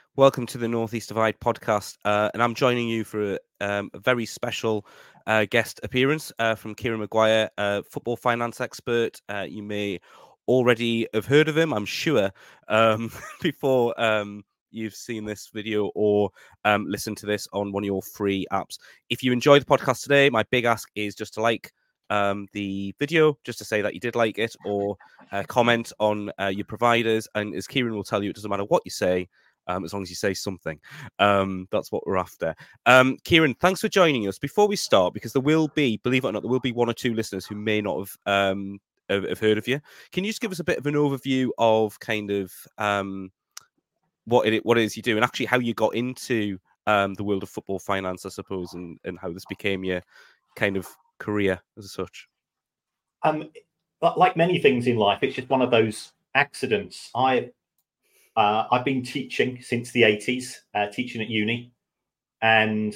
Welcome to the Northeast Divide podcast, and I'm joining you for a very special guest appearance from Kieran Maguire, football finance expert. You may already have heard of him, I'm sure, before you've seen this video or listened to this on one of your free apps. If you enjoyed the podcast today, my big ask is just to like the video, just to say that you did like it, or comment on your providers. And as Kieran will tell you, it doesn't matter what you say, as long as you say something. That's what we're after. Kieran, thanks for joining us. Before we start, because there will be, believe it or not, there will be one or two listeners who may not have heard of you. Can you just give us a bit of an overview of kind of what it is you do, and actually how you got into the world of football finance, I suppose, and how this became your kind of career as such? Like many things in life, it's just one of those accidents. I've been teaching since the 80s, teaching at uni, and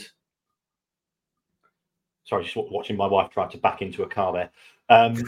sorry, just watching my wife try to back into a car there. And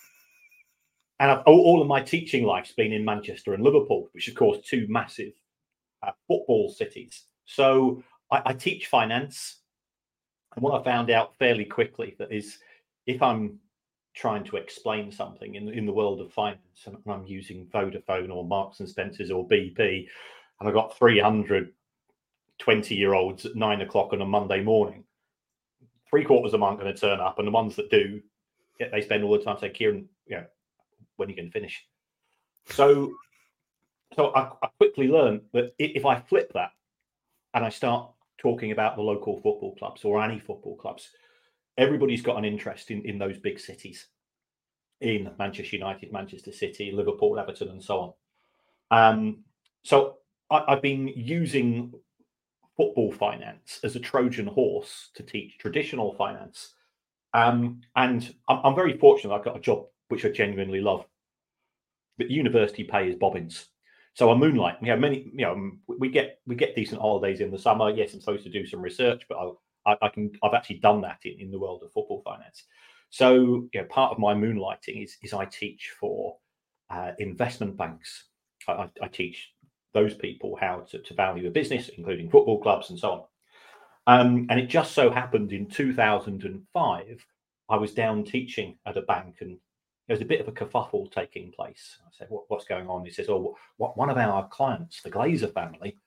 all of my teaching life's been in Manchester and Liverpool, which of course two massive football cities. So I teach finance, and what I found out fairly quickly that is, if I'm trying to explain something in the world of finance, and I'm using Vodafone or Marks and Spencers or BP, and I've got 300 20-year-olds at 9 o'clock on a Monday morning, 3/4 of them aren't going to turn up, and the ones that do, they spend all the time saying, Kieran, when are you going to finish? So I quickly learned that if I flip that and I start talking about the local football clubs or any football clubs, everybody's got an interest in those big cities, in Manchester United, Manchester City, Liverpool, Everton, and so on. So I've been using football finance as a Trojan horse to teach traditional finance. And I'm very fortunate. I've got a job which I genuinely love. But university pay is bobbins. So I moonlight. We have many, we get decent holidays in the summer. Yes, I'm supposed to do some research, but I've actually done that in the world of football finance. So part of my moonlighting is I teach for investment banks. I teach those people how to value a business, including football clubs and so on. And it just so happened in 2005, I was down teaching at a bank, and there's a bit of a kerfuffle taking place. I said, what's going on? He says, one of our clients, the Glazer family,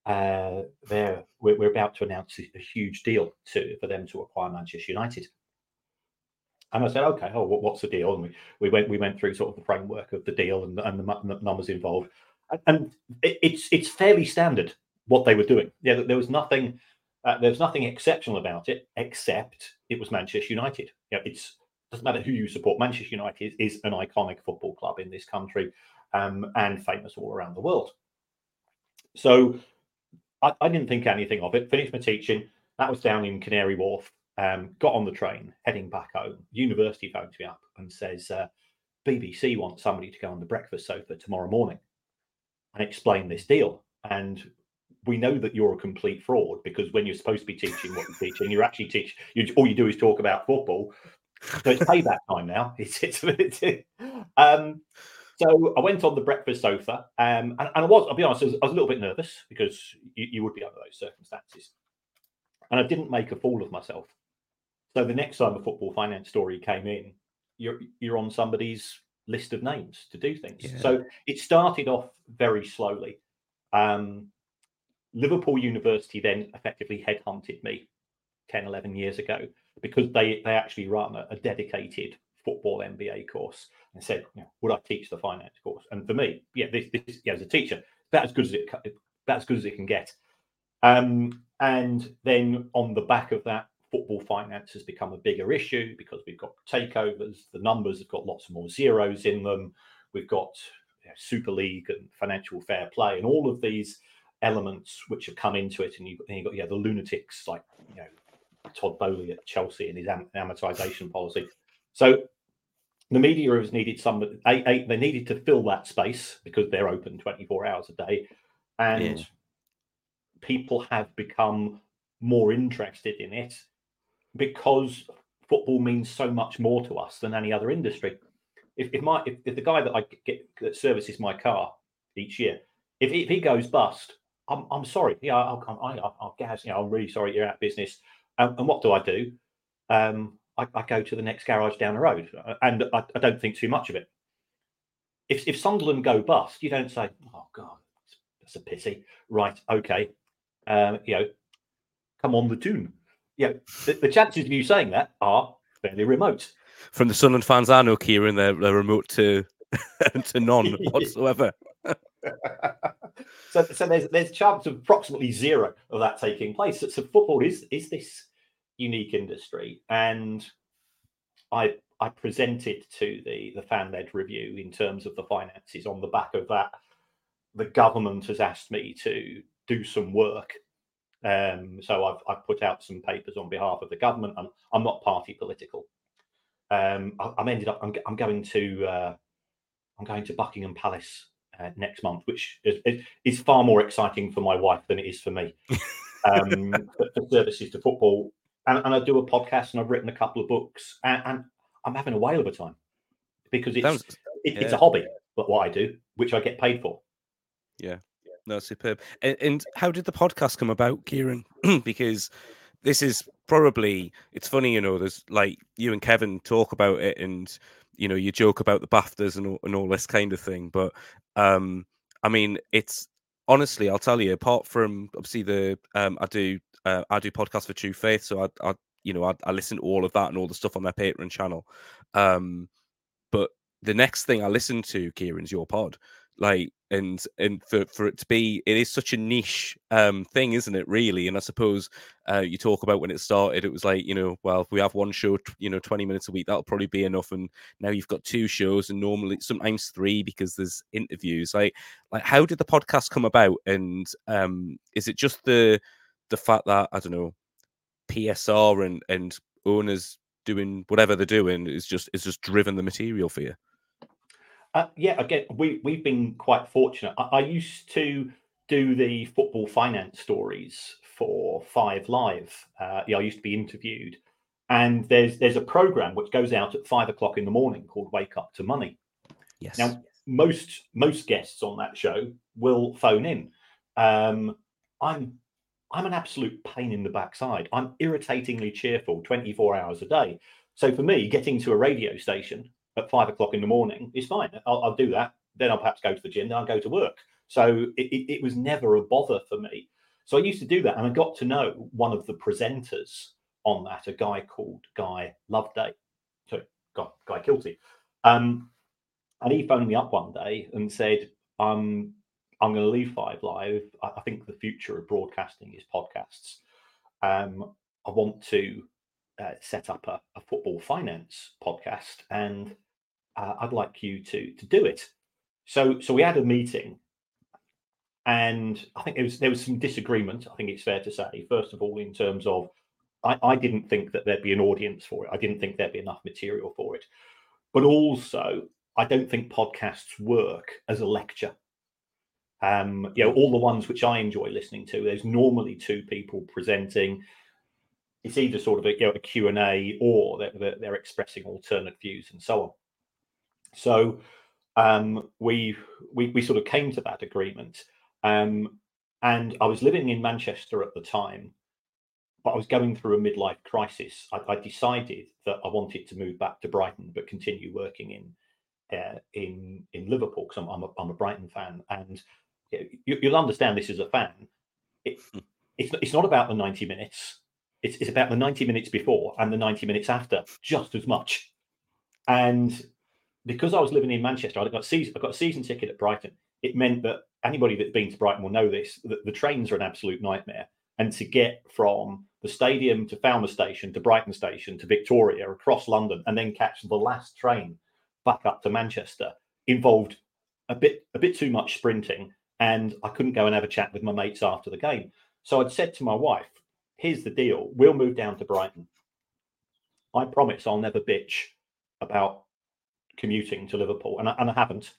we're about to announce a huge deal for them to acquire Manchester United. And I said, okay, what's the deal? And we went through sort of the framework of the deal and the numbers involved. And it's fairly standard what they were doing. Yeah, there was nothing exceptional about it, except it was Manchester United. It doesn't matter who you support. Manchester United is an iconic football club in this country, and famous all around the world. So I didn't think anything of it. Finished my teaching. That was down in Canary Wharf. Got on the train, heading back home. University phones me up and says, BBC wants somebody to go on the breakfast sofa tomorrow morning and explain this deal. And we know that you're a complete fraud, because when you're supposed to be teaching what you're teaching, you're actually all you do is talk about football. So it's payback time now. So I went on the breakfast sofa, and I'll be honest, I was a little bit nervous, because you would be under those circumstances. And I didn't make a fool of myself. So the next time a football finance story came in, you're on somebody's list of names to do things. Yeah. So it started off very slowly. Liverpool University then effectively headhunted me 10, 11 years ago, because they actually run a dedicated football MBA course, and said, would I teach the finance course? And for me, this as a teacher, that's as good as it can get. And then on the back of that, football finance has become a bigger issue, because we've got takeovers. The numbers have got lots more zeros in them. We've got Super League and financial fair play, and all of these elements which have come into it. And you've got the lunatics like Todd Bowley at Chelsea and his amortization policy. So the media has needed somebody. They needed to fill that space, because they're open 24 hours a day, and people have become more interested in it, because football means so much more to us than any other industry. If the guy that I get that services my car each year, if he goes bust, I'm sorry. Yeah, I'll guess. I'm really sorry you're out of business. And what do? I go to the next garage down the road, and I don't think too much of it. If Sunderland go bust, you don't say, "Oh God, that's a pity." Right? Okay. Come on the tune. The chances of you saying that are fairly remote. From the Sunderland fans I know, Kieran, they're remote to to none whatsoever. So there's a chance of approximately zero of that taking place. So football is this unique industry, and I presented to the fan-led review in terms of the finances. On the back of that, the government has asked me to do some work. So I've put out some papers on behalf of the government. I'm not party political. I'm going to Buckingham Palace next month, which is far more exciting for my wife than it is for me. For services to football, and I do a podcast, and I've written a couple of books, and I'm having a whale of a time because it's a hobby, but what I do, which I get paid for. Yeah, no, superb. And how did the podcast come about, Kieran? Because this is probably, it's funny, there's like you and Kevin talk about it, and you joke about the BAFTAs and all this kind of thing, but I mean, it's honestly, I'll tell you, apart from obviously I do podcasts for True Faith, so I listen to all of that and all the stuff on their Patreon channel. But the next thing I listen to, Kieran's your pod. Like, and for it to be, it is such a niche thing, isn't it, really? And I suppose you talk about when it started, it was like, well, if we have one show 20 minutes a week, that'll probably be enough. And now you've got two shows, and normally sometimes three because there's interviews. Like how did the podcast come about? And is it just the fact that, I don't know, PSR and owners doing whatever they're doing is just driven the material for you? Again, we've been quite fortunate. I used to do the football finance stories for 5 Live. I used to be interviewed, and there's a program which goes out at 5 o'clock in the morning called Wake Up to Money. Yes. Now, most guests on that show will phone in. I'm an absolute pain in the backside. I'm irritatingly cheerful 24 hours a day. So for me, getting to a radio station at 5 o'clock in the morning is fine. I'll do that. Then I'll perhaps go to the gym. Then I'll go to work. So it was never a bother for me. So I used to do that, and I got to know one of the presenters on that, a guy called Guy Loveday. Sorry, Guy Kilty. And he phoned me up one day and said, I'm going to leave 5 Live. I think the future of broadcasting is podcasts. I want to set up a football finance podcast, and I'd like you to do it. So we had a meeting, and I think there was some disagreement. I think it's fair to say, first of all, in terms of I didn't think that there'd be an audience for it. I didn't think there'd be enough material for it. But also, I don't think podcasts work as a lecture. All the ones which I enjoy listening to, there's normally 2 people presenting. It's either sort of a Q&A, or they're expressing alternate views and so on. So we sort of came to that agreement. And I was living in Manchester at the time, but I was going through a midlife crisis. I decided that I wanted to move back to Brighton, but continue working in Liverpool, because I'm a Brighton fan. And you'll understand this as a fan. It's not about the 90 minutes. It's about the 90 minutes before and the 90 minutes after, just as much. And because I was living in Manchester, I got a season ticket at Brighton. It meant that anybody that's been to Brighton will know this, that the trains are an absolute nightmare. And to get from the stadium to Falmouth Station to Brighton Station to Victoria across London, and then catch the last train back up to Manchester, involved a bit too much sprinting, and I couldn't go and have a chat with my mates after the game. So I'd said to my wife, here's the deal, we'll move down to Brighton. I promise I'll never bitch about commuting to Liverpool, and I haven't.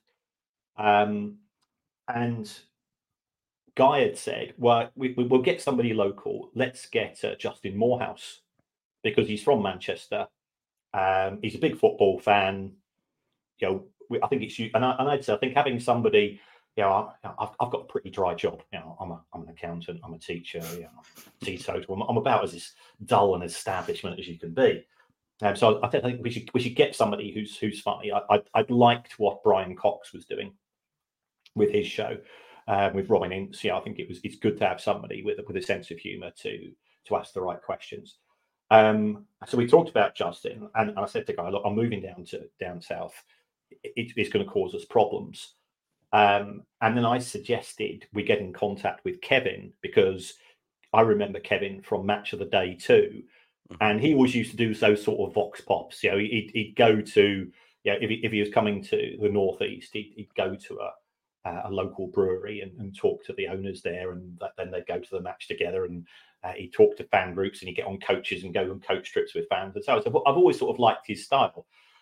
And Guy had said, well, we'll get somebody local. Let's get Justin Morehouse, because he's from Manchester. He's a big football fan. I think it's you. And I'd say, I think having somebody, I've got a pretty dry job. I'm an accountant, I'm a teacher, I'm a teetotal. I'm about as dull an establishment as you can be. So I think we should get somebody who's funny. I liked what Brian Cox was doing with his show, with Robin Ince. I think it's good to have somebody with a sense of humour to ask the right questions. So we talked about Justin, and I said to Guy, look, I'm moving down south. It's going to cause us problems. And then I suggested we get in contact with Kevin, because I remember Kevin from Match of the Day too. And he always used to do those sort of vox pops. He'd go to, if he was coming to the Northeast, he'd go to a local brewery and talk to the owners there, and then they'd go to the match together, and he'd talk to fan groups, and he'd get on coaches and go on coach trips with fans. And so I've always sort of liked his style.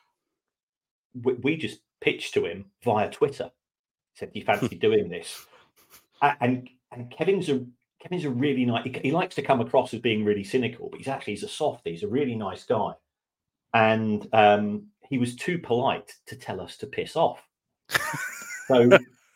We just pitched to him via Twitter, said, "Do you fancy doing this?" And Kevin's a really nice. He likes to come across as being really cynical, but he's a softie. He's a really nice guy, and he was too polite to tell us to piss off. So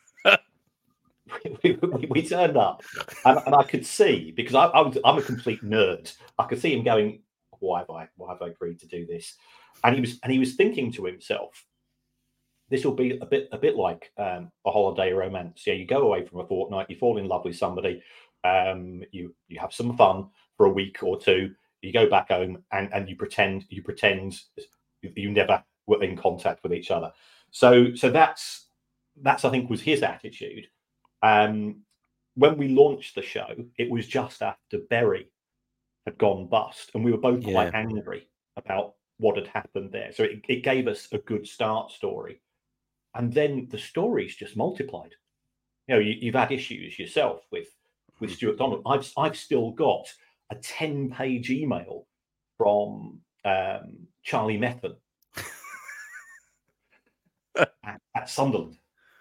we turned up, and I could see, because I'm a complete nerd. I could see him going, "Why have I agreed to do this?" And he was thinking to himself, this will be a bit like a holiday romance. You go away from a fortnight, you fall in love with somebody, you have some fun for a week or two, you go back home, and you pretend you never were in contact with each other. So that's I think was his attitude. When we launched the show, it was just after Bury had gone bust, and we were both quite angry about what had happened there. So it gave us a good start story. And then the stories just multiplied. You've had issues yourself with Stuart Donald. I've still got a 10-page email from Charlie Methven at Sunderland,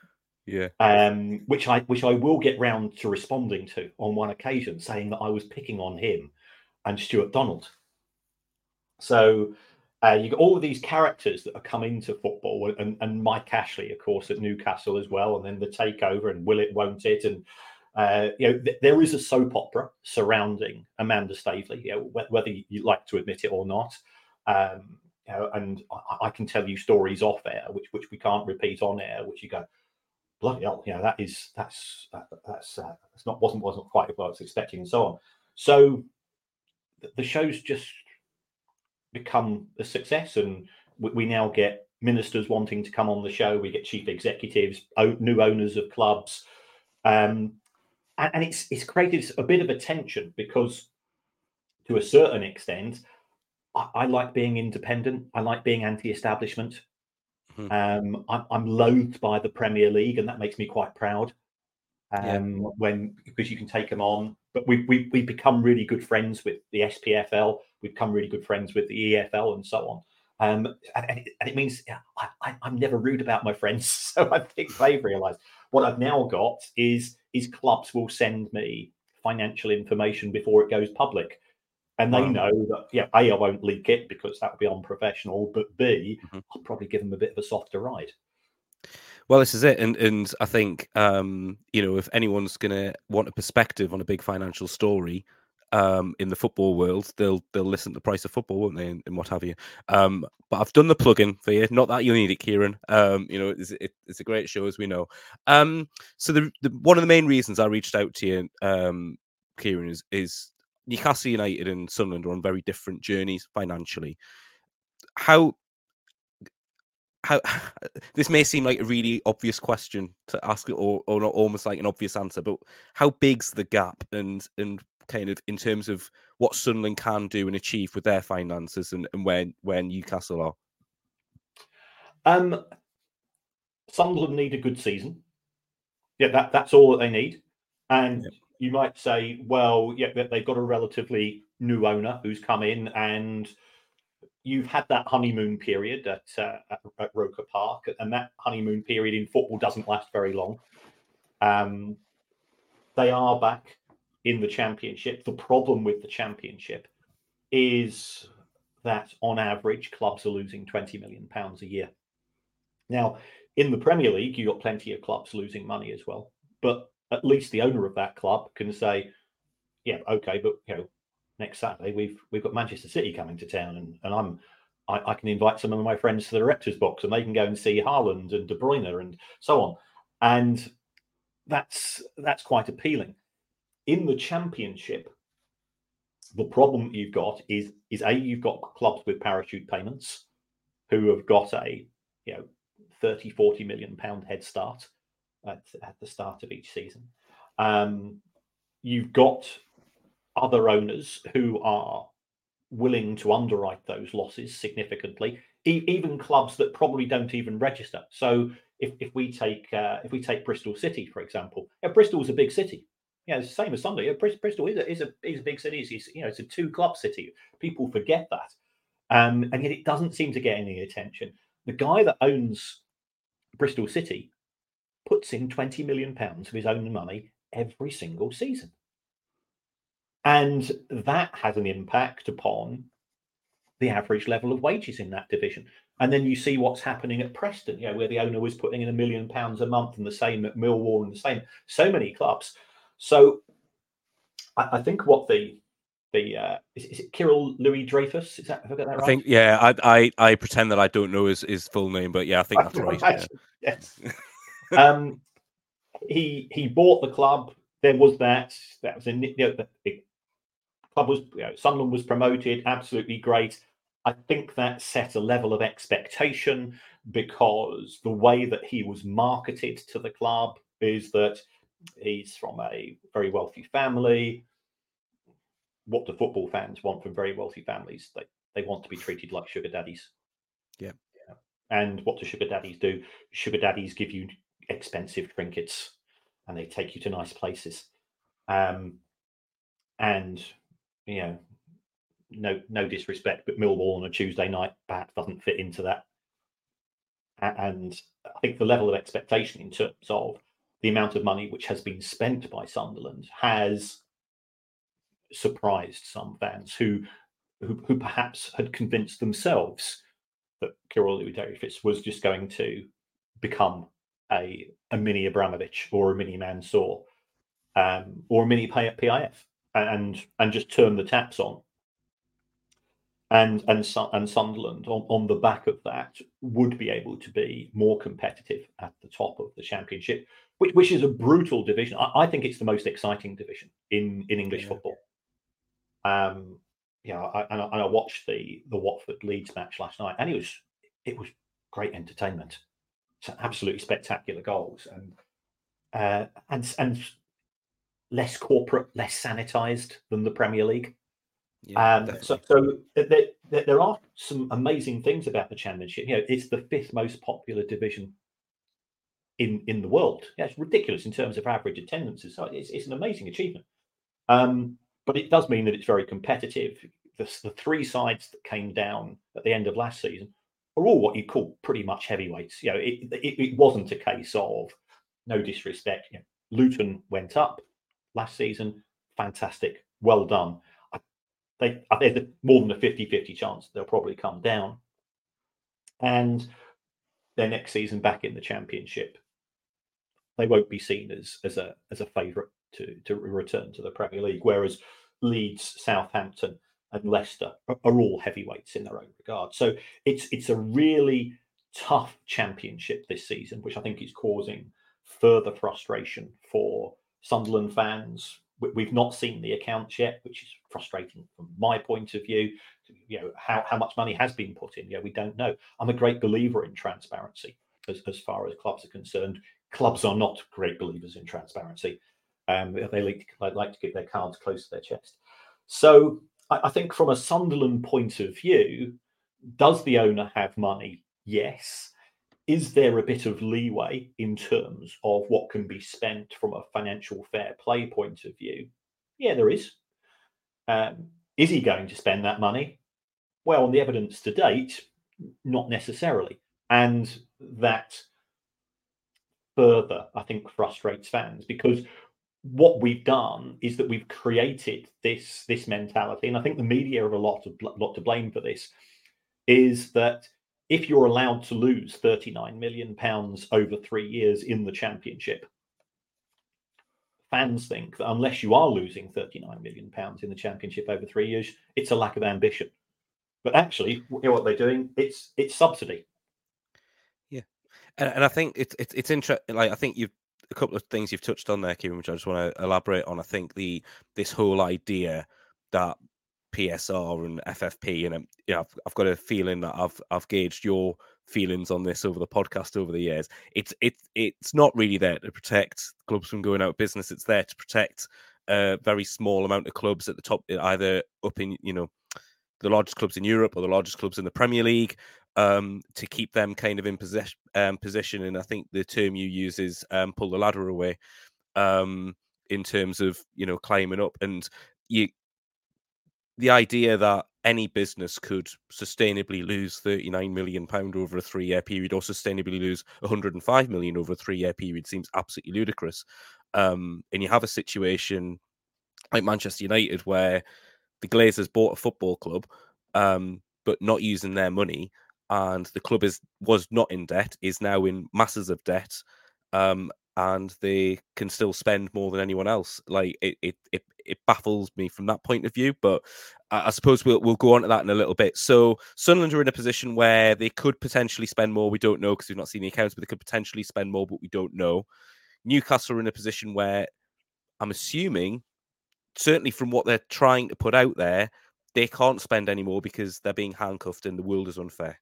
which I will get round to responding to on one occasion, saying that I was picking on him and Stuart Donald. So you got all of these characters that have come into football, and Mike Ashley, of course, at Newcastle as well, and then the takeover and will it, won't it, and there is a soap opera surrounding Amanda Staveley, whether you like to admit it or not. And I can tell you stories off air, which we can't repeat on air, which you go, bloody hell, that's wasn't quite what I was expecting, and so on. So the show's just become a success, and we now get ministers wanting to come on the show. We get chief executives, new owners of clubs, and it's created a bit of a tension, because to a certain extent, I like being independent. I like being anti-establishment. I'm loathed by the Premier League, and that makes me quite proud. Because you can take them on, but we become really good friends with the SPFL. We've become really good friends with the EFL, and so on. And it means I'm never rude about my friends. So I think they've realised what I've now got is clubs will send me financial information before it goes public, and they know that A, I won't leak it because that would be unprofessional, but B, I'll probably give them a bit of a softer ride. Well, this is it, and I think if anyone's going to want a perspective on a big financial story in the football world, they'll listen to The Price of Football, won't they, and what have you. But I've done the plug-in for you. Not that you need it, Kieran. It's a great show, as we know. So the one of the main reasons I reached out to you, Kieran, is Newcastle United and Sunderland are on very different journeys financially. How this may seem like a really obvious question to ask, or not almost like an obvious answer, but how big's the gap, and kind of in terms of what Sunderland can do and achieve with their finances, and where Newcastle are? Sunderland need a good season. That's all that they need. And you might say, well, they've got a relatively new owner who's come in, and you've had that honeymoon period at Roker Park, and that honeymoon period in football doesn't last very long. They are back in the Championship. The problem with the Championship is that on average, clubs are losing £20 million a year. Now, in the Premier League, you've got plenty of clubs losing money as well. But at least the owner of that club can say, yeah, okay, but next Saturday we've got Manchester City coming to town, and I can invite some of my friends to the director's box, and they can go and see Haaland and De Bruyne and so on, and that's quite appealing. In the Championship, the problem you've got is you've got clubs with parachute payments who have got a 30-40 million pound head start at the start of each season. You've got other owners who are willing to underwrite those losses significantly, even clubs that probably don't even register. So if we take Bristol City, for example, Bristol's a big city. It's the same as Sunday. Bristol is a big city. It's a 2-club city. People forget that, and yet it doesn't seem to get any attention. The guy that owns Bristol City puts in £20 million of his own money every single season. And that has an impact upon the average level of wages in that division. And then you see what's happening at Preston, where the owner was putting in £1 million a month, and the same at Millwall, and the same, so many clubs. So I think what is it Kirill Louis Dreyfus? Have I got that right? I think, I pretend that I don't know his full name, but I think that's right. Yes. He bought the club. There was that was the club was Sunderland was promoted. Absolutely great. I think that set a level of expectation, because the way that he was marketed to the club is that he's from a very wealthy family. What do football fans want from very wealthy families? They want to be treated like sugar daddies. Yeah. And what do sugar daddies do? Sugar daddies give you expensive trinkets, and they take you to nice places. And no disrespect, but Millwall on a Tuesday night perhaps doesn't fit into that. And I think the level of expectation in terms of the amount of money which has been spent by Sunderland has surprised some fans who perhaps had convinced themselves that Kirill Louis Dreyfus was just going to become a mini Abramovich or a mini Mansour, or a mini PIF, and just turn the taps on. And Sunderland, on the back of that, would be able to be more competitive at the top of the Championship, which is a brutal division. I think it's the most exciting division in English football. I watched the Watford Leeds match last night, and it was great entertainment. It's absolutely spectacular goals, and less corporate, less sanitized than the Premier League. So there are some amazing things about the Championship. It's the 5th most popular division in the world. It's ridiculous in terms of average attendances. So it's an amazing achievement. But it does mean that it's very competitive. The 3 sides that came down at the end of last season are all what you call pretty much heavyweights. It wasn't a case of, no disrespect, Luton went up last season. Fantastic. Well done. There's more than a 50-50 chance they'll probably come down. And their next season back in the Championship, they won't be seen as a favourite to return to the Premier League, whereas Leeds, Southampton and Leicester are all heavyweights in their own regard. So it's a really tough Championship this season, which I think is causing further frustration for Sunderland fans. We've not seen the accounts yet, which is frustrating from my point of view. How much money has been put in. We don't know. I'm a great believer in transparency as far as clubs are concerned. Clubs are not great believers in transparency. They like to keep their cards close to their chest. So I think from a Sunderland point of view, does the owner have money? Yes. Is there a bit of leeway in terms of what can be spent from a financial fair play point of view? Yeah, there is. Is he going to spend that money? Well, on the evidence to date, not necessarily. And that further, I think, frustrates fans, because what we've done is that we've created this mentality, and I think the media have a lot to blame for this, is that if you're allowed to lose £39 million over 3 years in the Championship, fans think that unless you are losing £39 million in the Championship over 3 years, it's a lack of ambition. But actually, you know what they're doing? It's subsidy. Yeah, and I think it's interesting. Like, I think you've a couple of things you've touched on there, Kieran, which I just want to elaborate on. I think this whole idea that PSR and FFP, and I've got a feeling that I've gauged your feelings on this over the podcast over the years. It's not really there to protect clubs from going out of business. It's there to protect a very small amount of clubs at the top, either up in the largest clubs in Europe or the largest clubs in the Premier League, to keep them kind of in position. And I think the term you use is pull the ladder away, in terms of climbing up. And the idea that any business could sustainably lose £39 million over a 3-year period, or sustainably lose £105 million over a 3-year period, seems absolutely ludicrous. And you have a situation like Manchester United where the Glazers bought a football club, but not using their money, and the club was not in debt, is now in masses of debt, and they can still spend more than anyone else. Like, it baffles me from that point of view. But I suppose we'll go on to that in a little bit. So Sunderland are in a position where they could potentially spend more. We don't know because we've not seen the accounts, but they could potentially spend more, but we don't know. Newcastle are in a position where I'm assuming, certainly from what they're trying to put out there, they can't spend any more because they're being handcuffed and the world is unfair.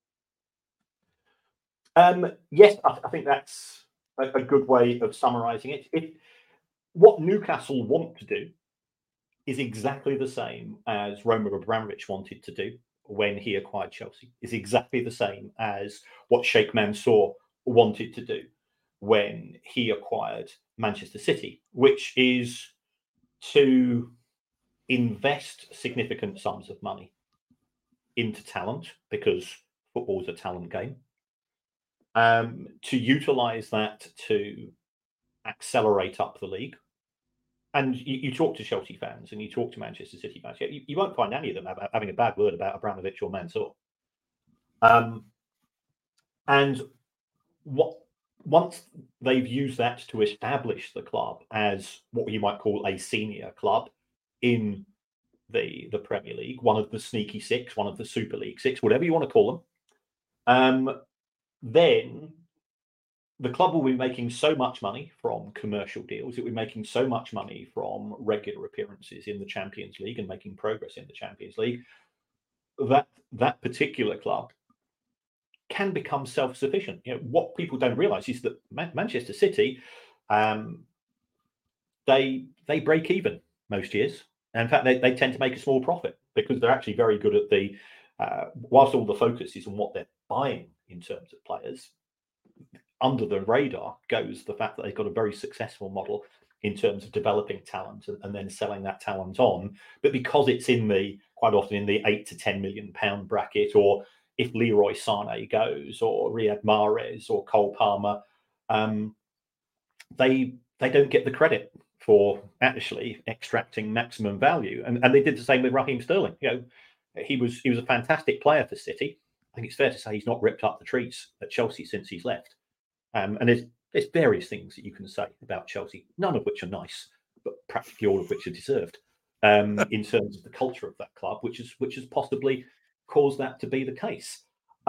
Yes, I think that's a good way of summarising it. What Newcastle want to do is exactly the same as Roman Abramovich wanted to do when he acquired Chelsea. Is exactly the same as what Sheikh Mansour wanted to do when he acquired Manchester City, which is to invest significant sums of money into talent, because football is a talent game, to utilise that to accelerate up the league. And you talk to Chelsea fans and you talk to Manchester City fans, you won't find any of them having a bad word about Abramovich or Mansour. And once they've used that to establish the club as what you might call a senior club in the Premier League, one of the sneaky six, one of the Super League six, whatever you want to call them, then the club will be making so much money from commercial deals. It will be making so much money from regular appearances in the Champions League and making progress in the Champions League, that particular club can become self-sufficient. What people don't realise is that Manchester City, they break even most years. And in fact, they tend to make a small profit because they're actually very good at the. Whilst all the focus is on what they're buying in terms of players, under the radar goes the fact that they've got a very successful model in terms of developing talent and then selling that talent on. But because it's quite often in the £8 to £10 million bracket, or if Leroy Sané goes, or Riyad Mahrez or Cole Palmer, they don't get the credit for actually extracting maximum value. And they did the same with Raheem Sterling. He was a fantastic player for City. I think it's fair to say he's not ripped up the trees at Chelsea since he's left. And there's various things that you can say about Chelsea, none of which are nice, but practically all of which are deserved, in terms of the culture of that club, which has possibly caused that to be the case.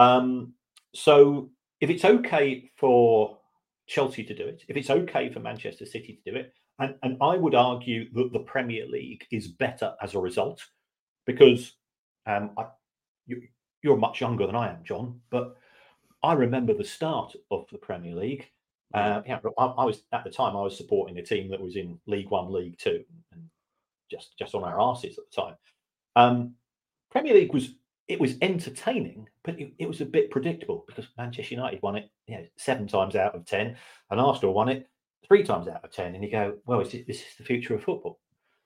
So if it's okay for Chelsea to do it, if it's okay for Manchester City to do it, and I would argue that the Premier League is better as a result, because you're much younger than I am, John, but I remember the start of the Premier League. I was at the time I was supporting a team that was in League One, League Two, and just on our asses at the time. Premier League was entertaining, but it was a bit predictable because Manchester United won it 7 times out of 10, and Arsenal won it 3 times out of 10. And you go, well, this is the future of football.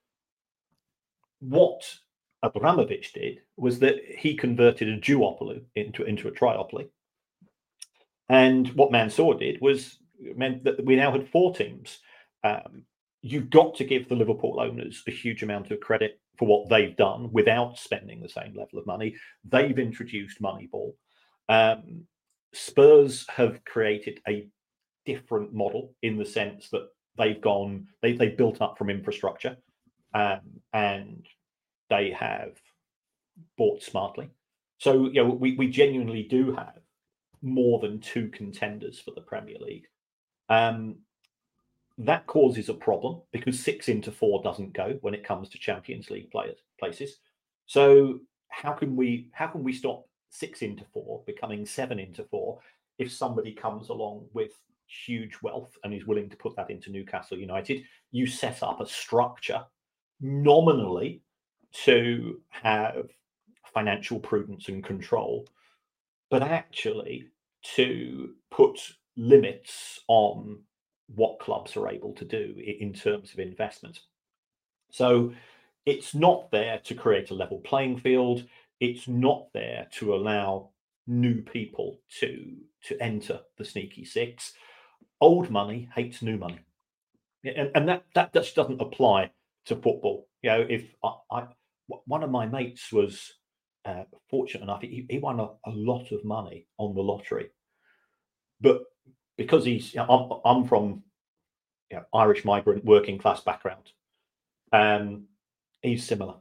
What Abramovich did was that he converted a duopoly into a triopoly. And what Mansour did meant that we now had 4 teams. You've got to give the Liverpool owners a huge amount of credit for what they've done without spending the same level of money. They've introduced Moneyball. Spurs have created a different model in the sense that they've built up from infrastructure, and they have bought smartly. So we genuinely do have more than 2 contenders for the Premier League. That causes a problem because 6 into 4 doesn't go when it comes to Champions League places. So how can we stop 6 into 4 becoming 7 into 4 if somebody comes along with huge wealth and is willing to put that into Newcastle United? You set up a structure nominally to have financial prudence and control, but actually to put limits on what clubs are able to do in terms of investment. So it's not there to create a level playing field. It's not there to allow new people to enter the sneaky 6. Old money hates new money, and that just doesn't apply to football. If one of my mates was fortunate enough, he won a lot of money on the lottery, but because I'm from Irish migrant working class background, he's similar.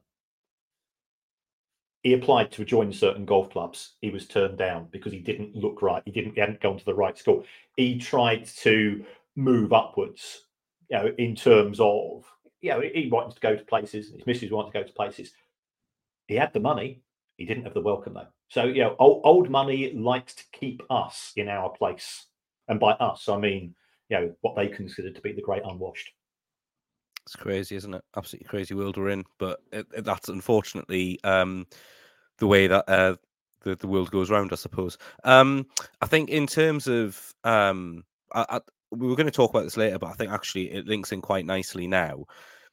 He applied to join certain golf clubs. He was turned down because he didn't look right. He hadn't gone to the right school. He tried to move upwards, in terms of, he wanted to go to places. His missus wanted to go to places. He had the money. He didn't have the welcome though. So, old money likes to keep us in our place. And by us, I mean, what they consider to be the great unwashed. It's crazy, isn't it? Absolutely crazy world we're in. But that's unfortunately the way that the world goes round, I suppose. I think in terms of we were going to talk about this later, but I think actually it links in quite nicely now.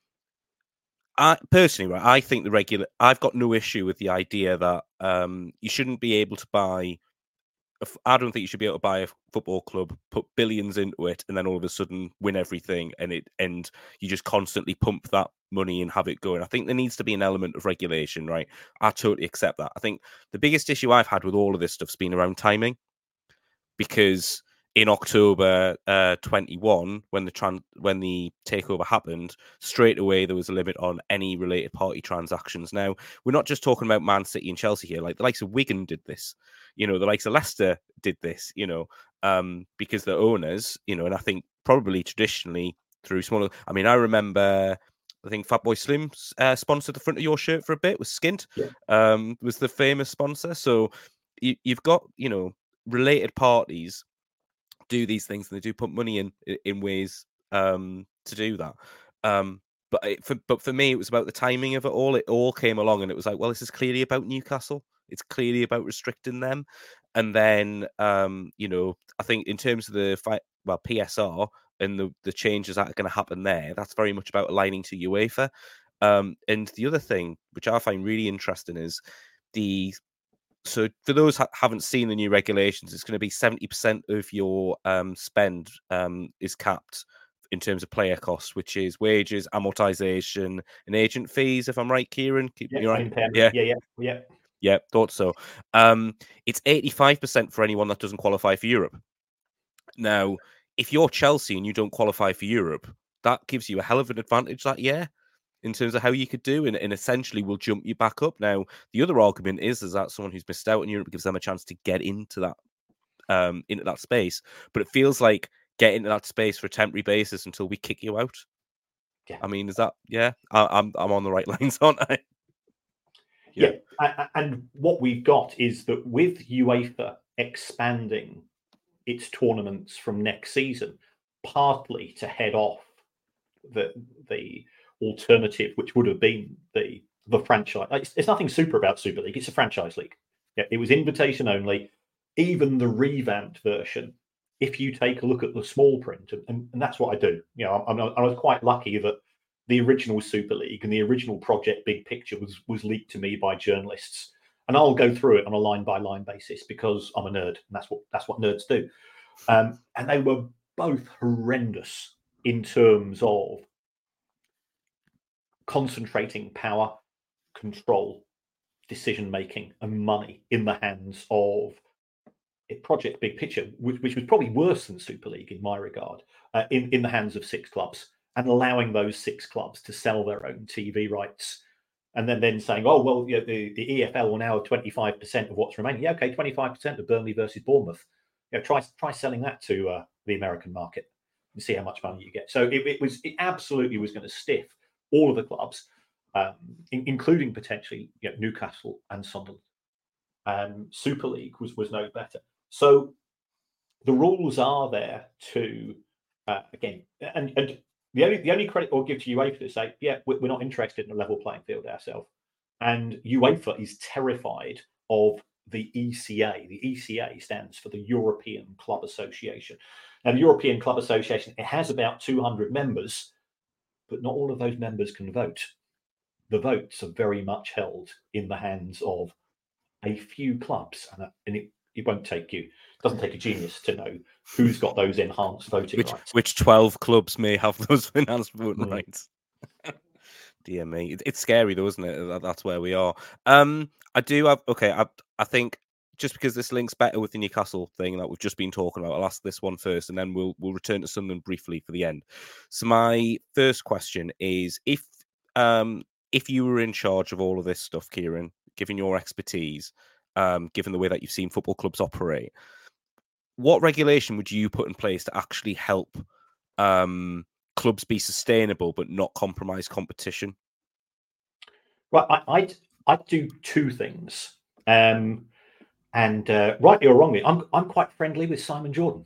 I personally, right, I think I've got no issue with the idea that you shouldn't be able to buy. I don't think you should be able to buy a football club, put billions into it, and then all of a sudden win everything, and you just constantly pump that money and have it going. I think there needs to be an element of regulation, right? I totally accept that. I think the biggest issue I've had with all of this stuff's been around timing, because in October 21, when the takeover happened, straight away there was a limit on any related party transactions. Now, we're not just talking about Man City and Chelsea here. Like the likes of Wigan did this, the likes of Leicester did this, because the owners, and I think probably traditionally through smaller. I mean, I remember, I think Fatboy Slim sponsored the front of your shirt for a bit, was Skint, was the famous sponsor. So you've got, related parties do these things, and they do put money in ways to do that. But for me, it was about the timing of it all. It all came along, and it was like, well, this is clearly about Newcastle. It's clearly about restricting them. And then, I think in terms of the PSR and the changes that are going to happen there, that's very much about aligning to UEFA. And the other thing, which I find really interesting, is so for those who haven't seen the new regulations, it's going to be 70% of your spend is capped in terms of player costs, which is wages, amortization, and agent fees. If I'm right, Kieran, right. Yeah, thought so. It's 85% for anyone that doesn't qualify for Europe. Now, if you're Chelsea and you don't qualify for Europe, that gives you a hell of an advantage that year in terms of how you could do, and essentially will jump you back up. Now, the other argument is that someone who's missed out in Europe gives them a chance to get into that space. But it feels like get into that space for a temporary basis until we kick you out. Yeah. I mean, is that, I'm on the right lines, aren't I? Yeah. And what we've got is that with UEFA expanding its tournaments from next season, partly to head off the alternative, which would have been the franchise. It's nothing super about Super League. It's a franchise league. Yeah, it was invitation only. Even the revamped version, if you take a look at the small print, and that's what I do. I was quite lucky that the original Super League and the original project Big Picture was leaked to me by journalists, and I'll go through it on a line by line basis because I'm a nerd, and that's what nerds do. And they were both horrendous in terms of concentrating power, control, decision making, and money in the hands of Project Big Picture, which was probably worse than Super League in my regard, in the hands of 6 clubs, and allowing those 6 clubs to sell their own TV rights, and then saying, oh well, you know, the EFL will now have 25% of what's remaining. Yeah, okay, 25% of Burnley versus Bournemouth. You know, try selling that to the American market and see how much money you get. So it absolutely was going to stiff all of the clubs, including potentially, you know, Newcastle and Sunderland. Super League was no better. So the rules are there to again, and the only credit I'll give to UEFA to say, yeah, we're not interested in a level playing field ourselves. And UEFA is terrified of the ECA. The ECA stands for the European Club Association. Now, the European Club Association, it has about 200 members, but not all of those members can vote. The votes are very much held in the hands of a few clubs, and it won't take you. It doesn't take a genius to know who's got those enhanced voting rights. Which 12 clubs may have those enhanced voting rights? Dear me, it's scary though, isn't it? That's where we are. I do have I think just because this links better with the Newcastle thing that we've just been talking about, I'll ask this one first, and then we'll return to Sunderland briefly for the end. So my first question is, if you were in charge of all of this stuff, Kieran, given your expertise, given the way that you've seen football clubs operate, what regulation would you put in place to actually help clubs be sustainable but not compromise competition? Right, I'd do 2 things. And rightly or wrongly, I'm quite friendly with Simon Jordan,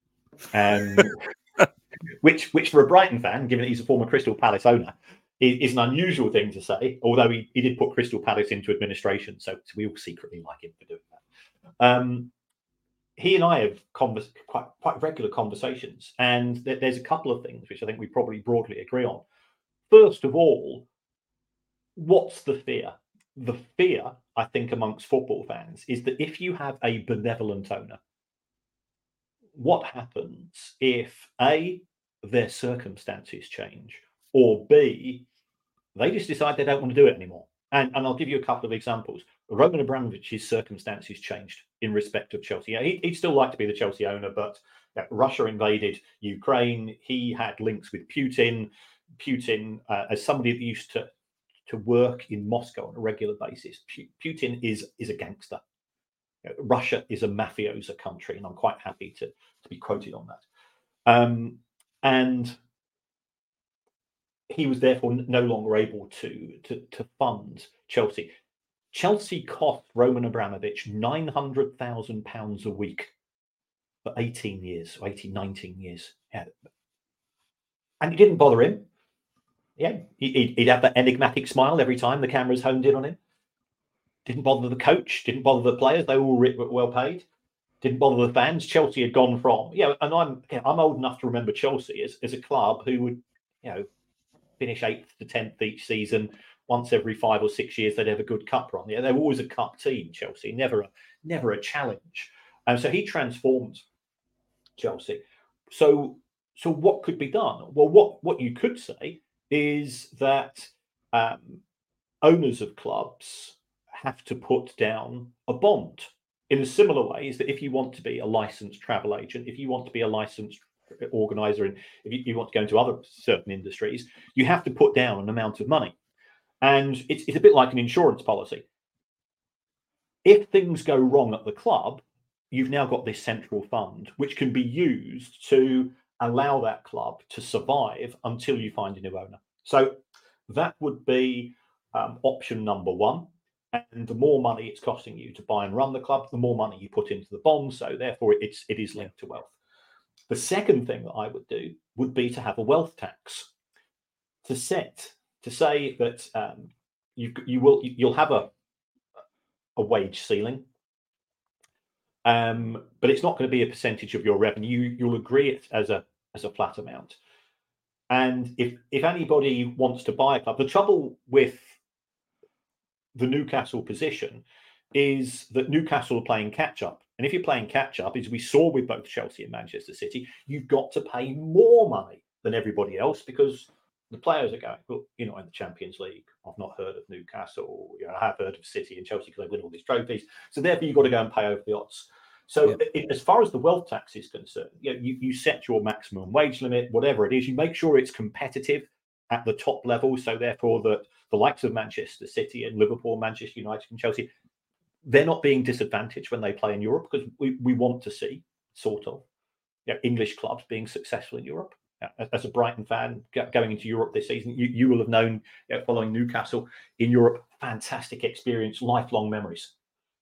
which for a Brighton fan, given that he's a former Crystal Palace owner, is an unusual thing to say. Although he did put Crystal Palace into administration, so we all secretly like him for doing that. He and I have quite regular conversations, and there's a couple of things which I think we probably broadly agree on. First of all, what's the fear? The fear, I think, amongst football fans is that if you have a benevolent owner, what happens if A, their circumstances change, or B, they just decide they don't want to do it anymore? And I'll give you a couple of examples. Roman Abramovich's circumstances changed in respect of Chelsea. Yeah, he'd still like to be the Chelsea owner, but Russia invaded Ukraine. He had links with Putin. Putin, as somebody that used to work in Moscow on a regular basis, Putin is a gangster. Russia is a mafioso country, and I'm quite happy to be quoted on that. And he was therefore no longer able to fund Chelsea. Chelsea cost Roman Abramovich £900,000 a week for 18 years, or 19 years. Yeah. And it didn't bother him. Yeah, he'd have that enigmatic smile every time the cameras honed in on him. Didn't bother the coach, didn't bother the players. They all were well paid. Didn't bother the fans. Chelsea had gone from, and I'm old enough to remember Chelsea as a club who would, finish 8th to 10th each season. Once every 5 or 6 years, they'd have a good cup run. Yeah, they were always a cup team, Chelsea, never a challenge. And so he transformed Chelsea. So what could be done? Well, what you could say is that owners of clubs have to put down a bond in a similar way as that if you want to be a licensed travel agent, if you want to be a licensed organizer, and if you want to go into other certain industries, you have to put down an amount of money. And it's a bit like an insurance policy. If things go wrong at the club, you've now got this central fund, which can be used to allow that club to survive until you find a new owner. So that would be option number 1. And the more money it's costing you to buy and run the club, the more money you put into the bond. So therefore, it is linked to wealth. The second thing that I would do would be to have a wealth tax to say that you'll have a wage ceiling, but it's not going to be a percentage of your revenue. You'll agree it as a flat amount. And if anybody wants to buy a club, the trouble with the Newcastle position is that Newcastle are playing catch up. And if you're playing catch up, as we saw with both Chelsea and Manchester City, you've got to pay more money than everybody else because the players are going, well, you're not in the Champions League. I've not heard of Newcastle. I have heard of City and Chelsea because they win all these trophies. So therefore, you've got to go and pay over the odds. So as far as the wealth tax is concerned, you set your maximum wage limit, whatever it is, you make sure it's competitive at the top level. So therefore that the likes of Manchester City and Liverpool, Manchester United and Chelsea, they're not being disadvantaged when they play in Europe, because we want to see sort of English clubs being successful in Europe. As a Brighton fan going into Europe this season, you will have known, following Newcastle in Europe, fantastic experience, lifelong memories.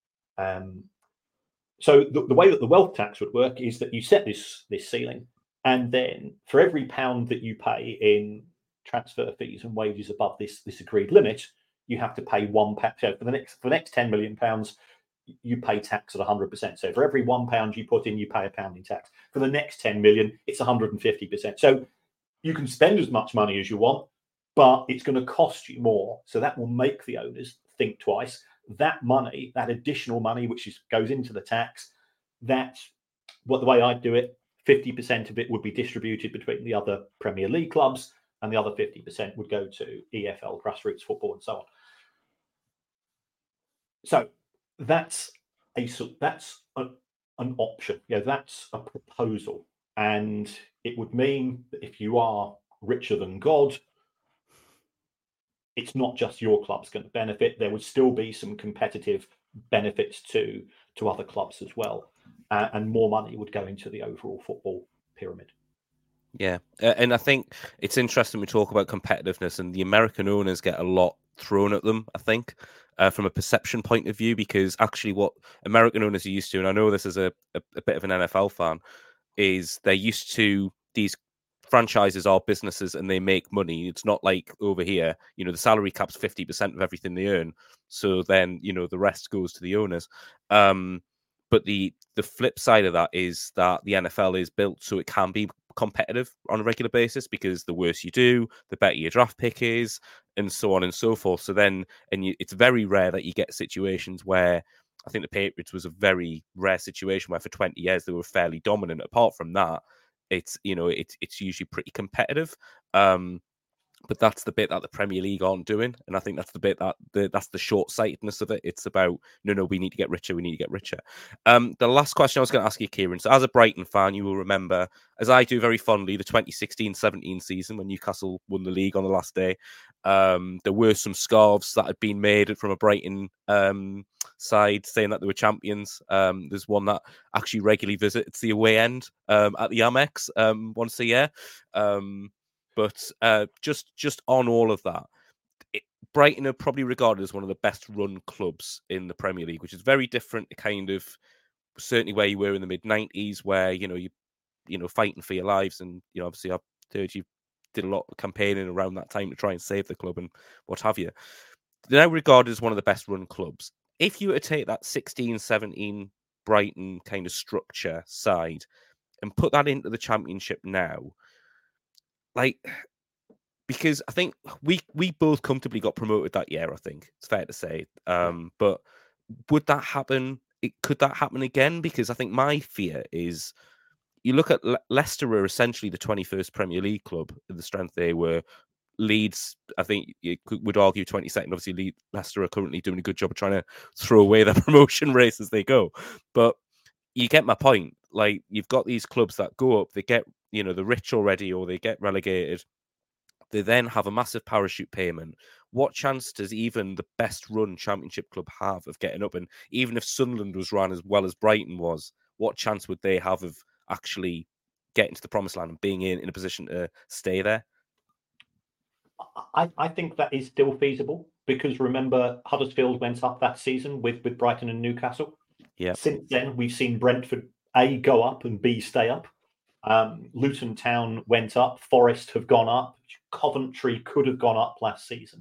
So the way that the wealth tax would work is that you set this ceiling, and then for every pound that you pay in transfer fees and wages above this agreed limit, you have to pay £1. So for the next £10 million, you pay tax at 100%. So for every £1 you put in, you pay £1 in tax. For the next 10 million, it's 150%. So you can spend as much money as you want, but it's going to cost you more. So that will make the owners think twice. That money, that additional money, which goes into the tax, that's the way I do it. 50% of it would be distributed between the other Premier League clubs, and the other 50% would go to EFL, grassroots football, and so on. So that's an option. That's a proposal, and it would mean that if you are richer than God, it's not just your club's going to benefit. There would still be some competitive benefits to other clubs as well, and more money would go into the overall football pyramid. Yeah, and I think it's interesting we talk about competitiveness, and the American owners get a lot thrown at them, I think, from a perception point of view, because actually what American owners are used to, and I know this is a bit of an NFL fan, is they're used to these franchises are businesses and they make money. It's not like over here, the salary cap's 50% of everything they earn. So then, the rest goes to the owners. But the flip side of that is that the NFL is built so it can be competitive on a regular basis, because the worse you do, the better your draft pick is, and so on and so forth. So then, it's very rare that you get situations where, I think the Patriots was a very rare situation where for 20 years they were fairly dominant. Apart from that, it's usually pretty competitive. But that's the bit that the Premier League aren't doing, and I think that's the bit that's the short-sightedness of it. It's about no, we need to get richer. We need to get richer. The last question I was going to ask you, Kieran. So, as a Brighton fan, you will remember, as I do very fondly, the 2016-17 season when Newcastle won the league on the last day. There were some scarves that had been made from a Brighton side saying that they were champions. There's one that actually regularly visits the away end at the Amex once a year. But just on all of that, Brighton are probably regarded as one of the best run clubs in the Premier League, which is very different to kind of certainly where you were in the mid-90s, where you fighting for your lives, and obviously I've heard you did a lot of campaigning around that time to try and save the club and what have you. They're now regarded as one of the best run clubs. If you were to take that 16-17 Brighton kind of structure side and put that into the Championship now, because I think we both comfortably got promoted that year, I think it's fair to say. But would that happen? Could that happen again? Because I think my fear is, you look at Leicester are essentially the 21st Premier League club in the strength they were. Leeds, I think you would argue 22nd. Obviously, Leicester are currently doing a good job of trying to throw away their promotion race as they go. But you get my point. Like, you've got these clubs that go up, they get the rich already, or they get relegated. They then have a massive parachute payment. What chance does even the best run Championship club have of getting up? And even if Sunderland was run as well as Brighton was, what chance would they have of actually getting to the promised land and being in a position to stay there? I think that is still feasible, because remember, Huddersfield went up that season with Brighton and Newcastle. Yeah. Since then, we've seen Brentford A, go up, and B, stay up. Luton Town went up. Forest have gone up. Coventry could have gone up last season.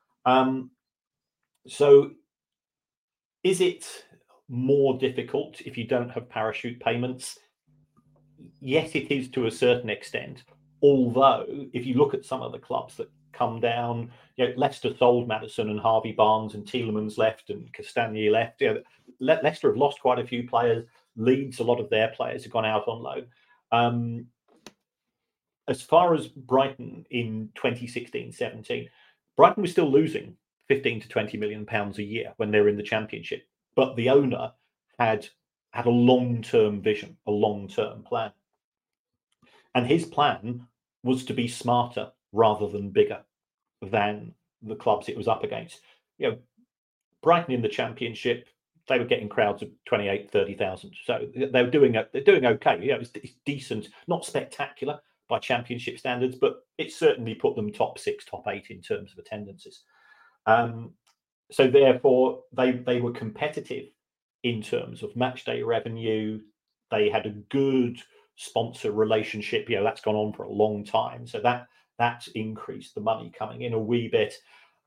So is it more difficult if you don't have parachute payments? Yes, it is to a certain extent. Although, if you look at some of the clubs that come down, Leicester sold Maddison and Harvey Barnes, and Tielemans left and Castagna left. Leicester have lost quite a few players. Leeds, a lot of their players have gone out on loan. As far as Brighton in 2016-17, Brighton was still losing 15 to 20 million pounds a year when they were in the Championship, but the owner had had a long-term vision, a long-term plan. And his plan was to be smarter rather than bigger than the clubs it was up against. You know, Brighton in the Championship, they were getting crowds of 28, 30,000. So they're doing okay. You know, it's decent, not spectacular by Championship standards, but it certainly put them top 6, top 8 in terms of attendances. So therefore, they were competitive in terms of match day revenue. They had a good sponsor relationship. You know, that's gone on for a long time. So that's increased the money coming in a wee bit.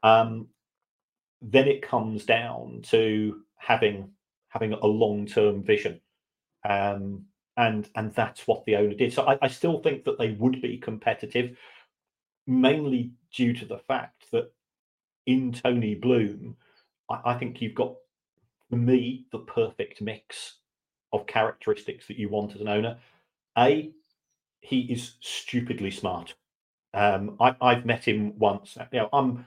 Then it comes down to having a long-term vision. And that's what the owner did. So I still think that they would be competitive, mainly due to the fact that in Tony Bloom, I think you've got, for me, the perfect mix of characteristics that you want as an owner. A, he is stupidly smart. I've met him once. You know, I'm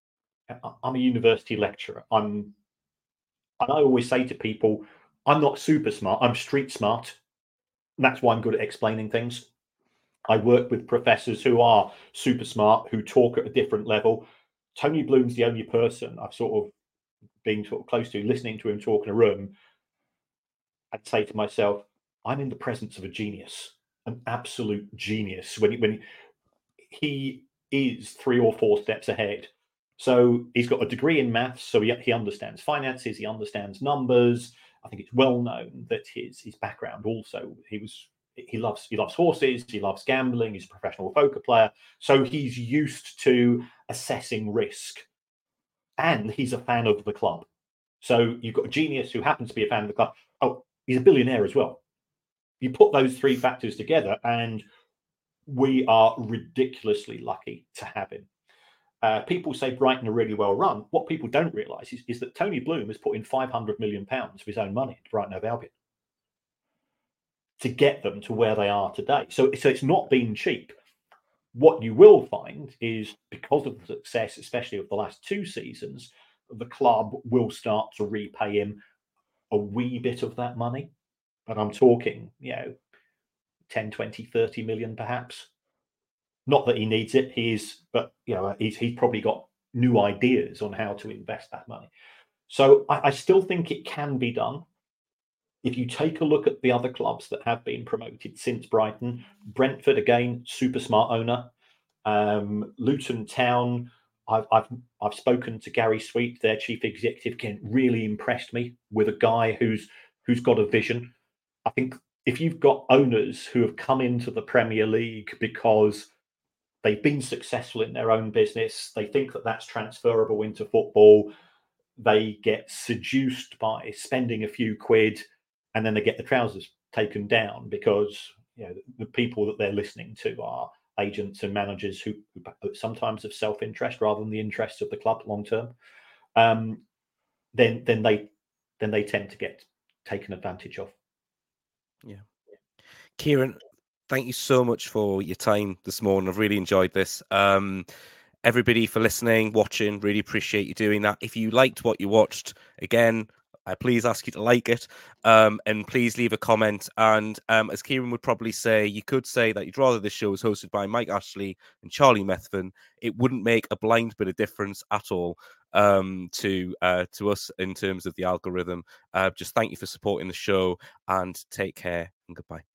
a university lecturer. And I always say to people, I'm not super smart. I'm street smart. And that's why I'm good at explaining things. I work with professors who are super smart, who talk at a different level. Tony Bloom's the only person I've sort of been sort of close to, listening to him talk in a room. I'd say to myself, I'm in the presence of a genius, an absolute genius. When he is 3 or 4 steps ahead. So he's got a degree in maths, so he understands finances, he understands numbers. I think it's well known that his background also, he loves horses, he loves gambling, he's a professional poker player. So he's used to assessing risk. And he's a fan of the club. So you've got a genius who happens to be a fan of the club. Oh, he's a billionaire as well. You put those 3 factors together, and we are ridiculously lucky to have him. People say Brighton are really well run. What people don't realise is that Tony Bloom has put in £500 million of his own money into Brighton Hove Albion to get them to where they are today. So it's not been cheap. What you will find is, because of the success, especially of the last 2 seasons, the club will start to repay him a wee bit of that money. But I'm talking, 10, 20, 30 million perhaps. Not that he needs it, but he's probably got new ideas on how to invest that money. So I still think it can be done. If you take a look at the other clubs that have been promoted since Brighton, Brentford, again, super smart owner. Luton Town, I've spoken to Gary Sweet, their chief executive, again, really impressed me with a guy who's got a vision. I think if you've got owners who have come into the Premier League because they've been successful in their own business, they think that that's transferable into football, they get seduced by spending a few quid, and then they get the trousers taken down because the people that they're listening to are agents and managers who sometimes have self-interest rather than the interests of the club long term. Then they tend to get taken advantage of. Yeah, Kieran, thank you so much for your time this morning. I've really enjoyed this. Everybody for listening, watching, really appreciate you doing that. If you liked what you watched, again, I please ask you to like it, and please leave a comment. And as Kieran would probably say, you could say that you'd rather this show was hosted by Mike Ashley and Charlie Methven. It wouldn't make a blind bit of difference at all to us in terms of the algorithm. Just thank you for supporting the show, and take care and goodbye.